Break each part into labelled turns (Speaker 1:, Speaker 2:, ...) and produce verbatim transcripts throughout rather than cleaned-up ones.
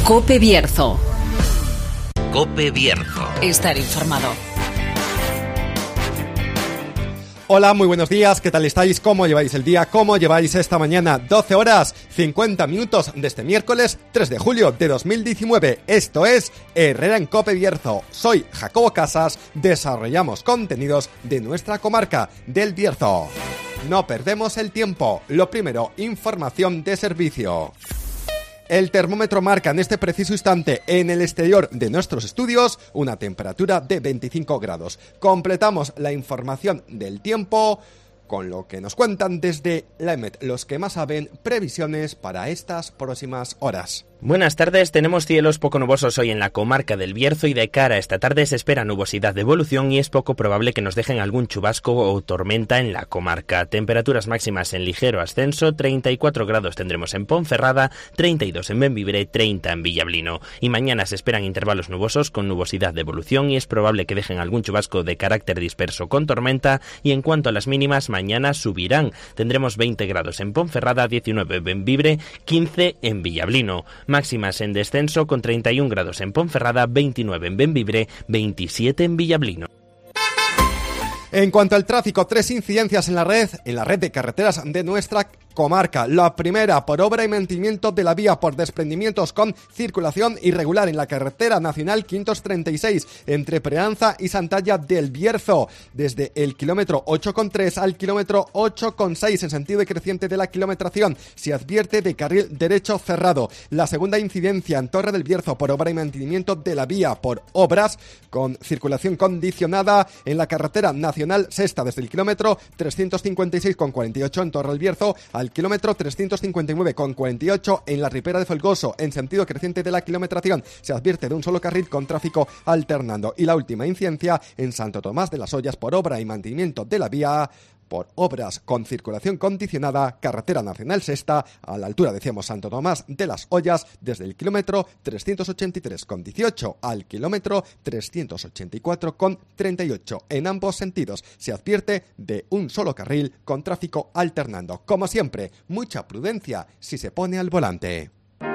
Speaker 1: COPE Bierzo.
Speaker 2: COPE Bierzo.
Speaker 1: Estar informado.
Speaker 3: Hola, muy buenos días, ¿qué tal estáis? ¿Cómo lleváis el día? ¿Cómo lleváis esta mañana? doce horas, cincuenta minutos de este miércoles tres de julio de dos mil diecinueve. Esto es Herrera en COPE Bierzo. Soy Jacobo Casas, desarrollamos contenidos de nuestra comarca del Bierzo. No perdemos el tiempo. Lo primero, información de servicio. El termómetro marca en este preciso instante en el exterior de nuestros estudios una temperatura de veinticinco grados. Completamos la información del tiempo con lo que nos cuentan desde la E M E T, los que más saben, previsiones para estas próximas horas.
Speaker 4: Buenas tardes, tenemos cielos poco nubosos hoy en la comarca del Bierzo y de cara a esta tarde se espera nubosidad de evolución y es poco probable que nos dejen algún chubasco o tormenta en la comarca. Temperaturas máximas en ligero ascenso, treinta y cuatro grados tendremos en Ponferrada, treinta y dos en Bembibre, treinta en Villablino. Y mañana se esperan intervalos nubosos con nubosidad de evolución y es probable que dejen algún chubasco de carácter disperso con tormenta y en cuanto a las mínimas, mañana subirán. Tendremos veinte grados en Ponferrada, diecinueve en Bembibre, quince en Villablino. Máximas en descenso con treinta y un grados en Ponferrada, veintinueve en Bembibre, veintisiete en Villablino.
Speaker 3: En cuanto al tráfico, tres incidencias en la red, en la red de carreteras de nuestra comarca. La primera, por obra y mantenimiento de la vía por desprendimientos con circulación irregular en la carretera nacional quinientos treinta y seis entre Preanza y Santalla del Bierzo, desde el kilómetro ocho coma tres al kilómetro ocho coma seis en sentido decreciente de la kilometración. Se advierte de carril derecho cerrado. La segunda incidencia en Torre del Bierzo por obra y mantenimiento de la vía por obras con circulación condicionada en la carretera nacional sexta desde el kilómetro trescientos cincuenta y seis coma cuarenta y ocho en Torre del Bierzo al kilómetro trescientos cincuenta y nueve coma cuarenta y ocho en la Ribera de Folgoso, en sentido creciente de la kilometración. Se advierte de un solo carril con tráfico alternando. Y la última incidencia en Santo Tomás de las Ollas por obra y mantenimiento de la vía por obras con circulación condicionada, carretera nacional sexta, a la altura, decíamos, Santo Tomás de las Ollas, desde el kilómetro trescientos ochenta y tres coma dieciocho al kilómetro trescientos ochenta y cuatro coma treinta y ocho. En ambos sentidos se advierte de un solo carril con tráfico alternando. Como siempre, mucha prudencia si se pone al volante.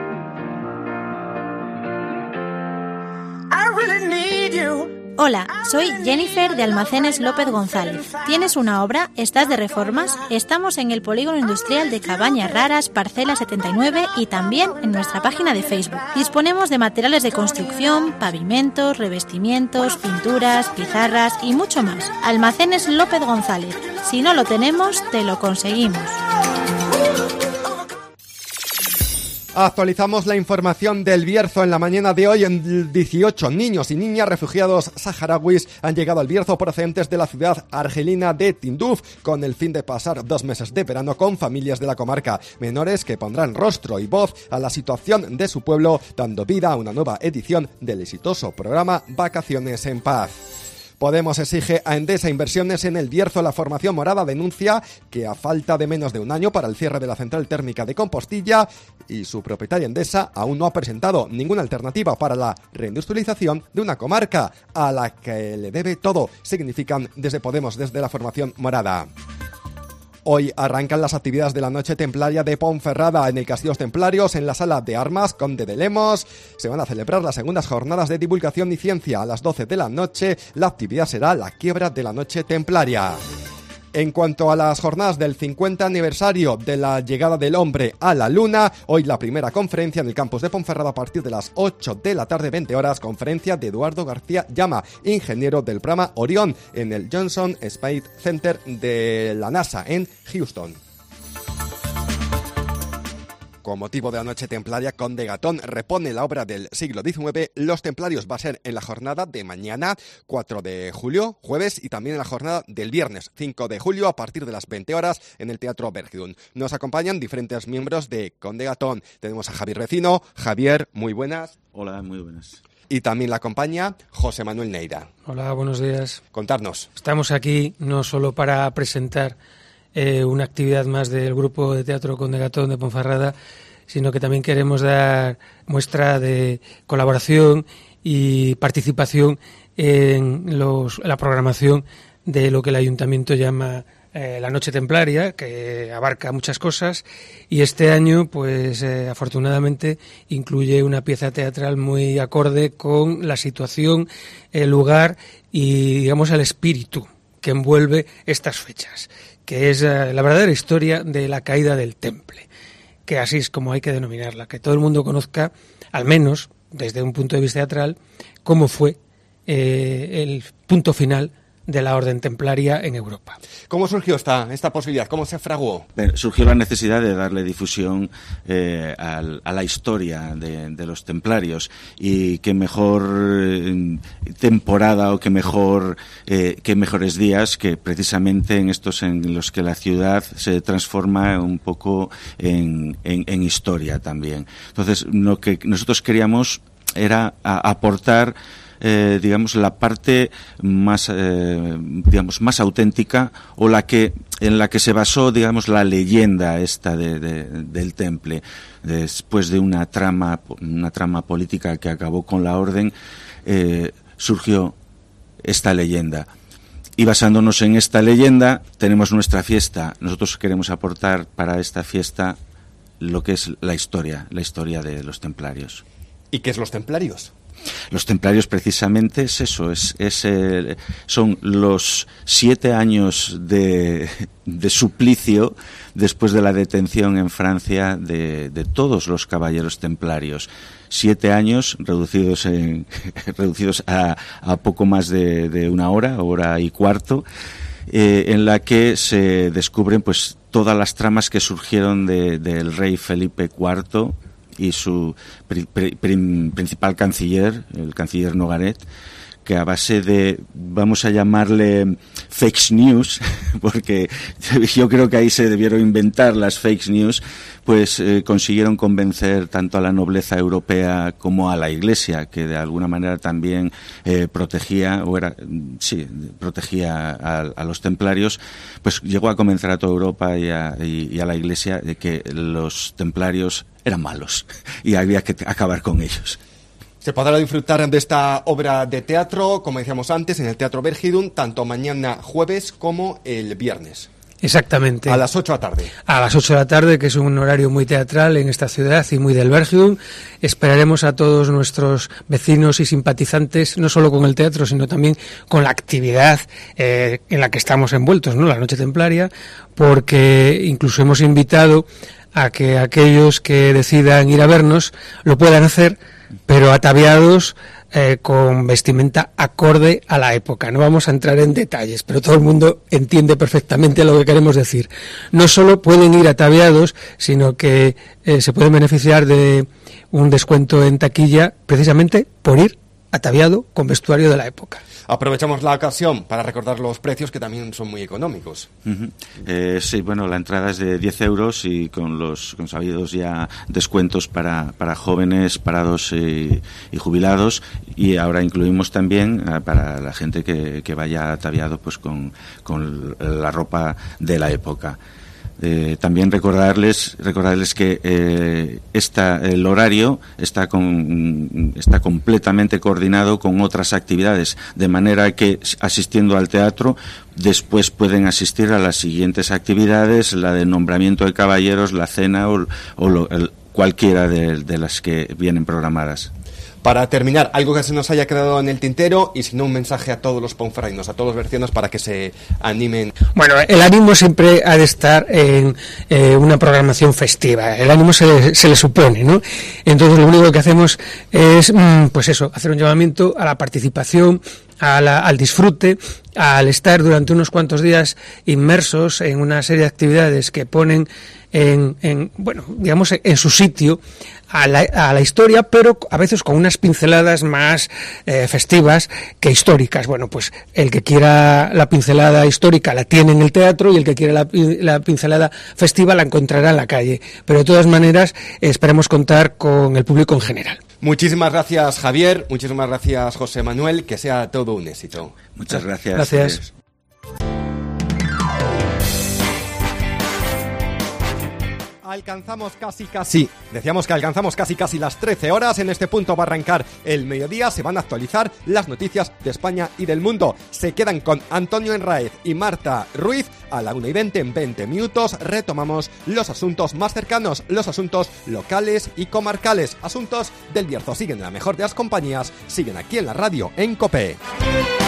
Speaker 5: I really need you.
Speaker 6: Hola, soy Jennifer de Almacenes López González. ¿Tienes una obra? ¿Estás de reformas? Estamos en el Polígono Industrial de Cabañas Raras, Parcela setenta y nueve y también en nuestra página de Facebook. Disponemos de materiales de construcción, pavimentos, revestimientos, pinturas, pizarras y mucho más. Almacenes López González. Si no lo tenemos, te lo conseguimos.
Speaker 3: Actualizamos la información del Bierzo en la mañana de hoy. En dieciocho niños y niñas refugiados saharauis han llegado al Bierzo procedentes de la ciudad argelina de Tinduf con el fin de pasar dos meses de verano con familias de la comarca. Menores que pondrán rostro y voz a la situación de su pueblo, dando vida a una nueva edición del exitoso programa Vacaciones en Paz. Podemos exige a Endesa inversiones en el Bierzo. La formación morada denuncia que a falta de menos de un año para el cierre de la central térmica de Compostilla y su propietaria Endesa aún no ha presentado ninguna alternativa para la reindustrialización de una comarca a la que le debe todo, significan desde Podemos, desde la formación morada. Hoy arrancan las actividades de la Noche Templaria de Ponferrada en el Castillos Templarios, en la Sala de Armas Conde de Lemos. Se van a celebrar las segundas jornadas de divulgación y ciencia a las doce de la noche. La actividad será la quiebra de la Noche Templaria. En cuanto a las jornadas del cincuenta aniversario de la llegada del hombre a la luna, hoy la primera conferencia en el campus de Ponferrada a partir de las ocho de la tarde, veinte horas, conferencia de Eduardo García Llama, ingeniero del programa Orión, en el Johnson Space Center de la NASA en Houston. Con motivo de la Noche Templaria, Conde Gatón repone la obra del siglo diecinueve. Los Templarios va a ser en la jornada de mañana, cuatro de julio, jueves, y también en la jornada del viernes, cinco de julio, a partir de las veinte horas, en el Teatro Bergdun. Nos acompañan diferentes miembros de Conde Gatón. Tenemos a Javier Vecino. Javier, muy buenas.
Speaker 7: Hola, muy buenas.
Speaker 3: Y también la acompaña José Manuel Neira.
Speaker 8: Hola, buenos días.
Speaker 3: Contarnos.
Speaker 8: Estamos aquí no solo para presentar Eh, una actividad más del grupo de teatro Conde Gatón de Ponferrada, sino que también queremos dar muestra de colaboración y participación en los, la programación de lo que el ayuntamiento llama eh, la Noche Templaria, que abarca muchas cosas, y este año, pues eh, afortunadamente, incluye una pieza teatral muy acorde con la situación, el lugar y, digamos, el espíritu que envuelve estas fechas, que es eh, la verdadera historia de la caída del Temple, que así es como hay que denominarla, que todo el mundo conozca, al menos desde un punto de vista teatral, cómo fue eh, el punto final de la Orden Templaria en Europa.
Speaker 3: ¿Cómo surgió esta, esta posibilidad? ¿Cómo se fraguó?
Speaker 1: Surgió la necesidad de darle difusión eh, al, a la historia de, de los templarios, y qué mejor eh, temporada o qué mejor eh, qué mejores días que precisamente en estos en los que la ciudad se transforma un poco en, en, en historia también. Entonces, lo que nosotros queríamos era a, aportar Eh, digamos la parte más eh, digamos más auténtica, o la que en la que se basó, digamos, la leyenda esta de, de, del Temple, después de una trama una trama política que acabó con la orden. Eh, surgió esta leyenda, y basándonos en esta leyenda tenemos nuestra fiesta. Nosotros queremos aportar para esta fiesta lo que es la historia la historia de los templarios.
Speaker 3: ¿Y qué es los templarios?
Speaker 1: Los templarios precisamente es eso, es, es eh, son los siete años de, de suplicio después de la detención en Francia de, de todos los caballeros templarios. Siete años reducidos en, reducidos a, a poco más de, de una hora, hora y cuarto, eh, en la que se descubren pues todas las tramas que surgieron de, del rey Felipe cuarto y su pri, pri, pri, principal canciller, el canciller Nogaret, que a base de, vamos a llamarle fake news, porque yo creo que ahí se debieron inventar las fake news, pues eh, consiguieron convencer tanto a la nobleza europea como a la Iglesia, que de alguna manera también eh, protegía, o era, sí, protegía a, a los templarios, pues llegó a convencer a toda Europa y a, y, y a la Iglesia de que los templarios eran malos y había que acabar con ellos.
Speaker 3: Se podrá disfrutar de esta obra de teatro, como decíamos antes, en el Teatro Vergidun, tanto mañana jueves como el viernes.
Speaker 8: Exactamente.
Speaker 3: A las ocho de la tarde.
Speaker 8: A las ocho de la tarde, que es un horario muy teatral en esta ciudad y muy del Vergidun. Esperaremos a todos nuestros vecinos y simpatizantes, no solo con el teatro, sino también con la actividad eh, en la que estamos envueltos, ¿no? La Noche Templaria, porque incluso hemos invitado a que aquellos que decidan ir a vernos lo puedan hacer, pero ataviados eh, con vestimenta acorde a la época. No vamos a entrar en detalles, pero todo el mundo entiende perfectamente lo que queremos decir. No solo pueden ir ataviados, sino que eh, se pueden beneficiar de un descuento en taquilla precisamente por ir ataviado con vestuario de la época.
Speaker 3: Aprovechamos la ocasión para recordar los precios, que también son muy económicos.
Speaker 1: Uh-huh. Eh, sí, bueno, la entrada es de diez euros y con los con sabidos ya descuentos para, para jóvenes, parados y, y jubilados, y ahora incluimos también uh, para la gente que, que vaya ataviado pues con, con la ropa de la época. Eh, también recordarles recordarles que eh, esta, el horario está con, está completamente coordinado con otras actividades, de manera que asistiendo al teatro después pueden asistir a las siguientes actividades, la de nombramiento de caballeros, la cena o, o lo, el, cualquiera de, de las que vienen programadas.
Speaker 3: Para terminar, algo que se nos haya quedado en el tintero, y si no, un mensaje a todos los ponferradinos, a todos los bercianos, para que se animen.
Speaker 8: Bueno, el ánimo siempre ha de estar en eh, una programación festiva. El ánimo se, se le supone, ¿no? Entonces lo único que hacemos es, mmm, pues eso, hacer un llamamiento a la participación, a la, al disfrute, al estar durante unos cuantos días inmersos en una serie de actividades que ponen en, en bueno, digamos, en su sitio a la, a la historia, pero a veces con unas pinceladas más eh, festivas que históricas. Bueno, pues el que quiera la pincelada histórica la tiene en el teatro, y el que quiera la, la pincelada festiva la encontrará en la calle. Pero de todas maneras esperemos contar con el público en general.
Speaker 3: Muchísimas gracias, Javier. Muchísimas gracias, José Manuel. Que sea todo un éxito.
Speaker 1: Muchas gracias.
Speaker 3: alcanzamos casi casi, decíamos que alcanzamos casi casi las trece horas. En este punto va a arrancar el mediodía, se van a actualizar las noticias de España y del mundo. Se quedan con Antonio Enraez y Marta Ruiz. A la una y veinte, en veinte minutos, retomamos los asuntos más cercanos, los asuntos locales y comarcales, asuntos del Bierzo. Siguen en la mejor de las compañías, siguen aquí en la radio, en COPE.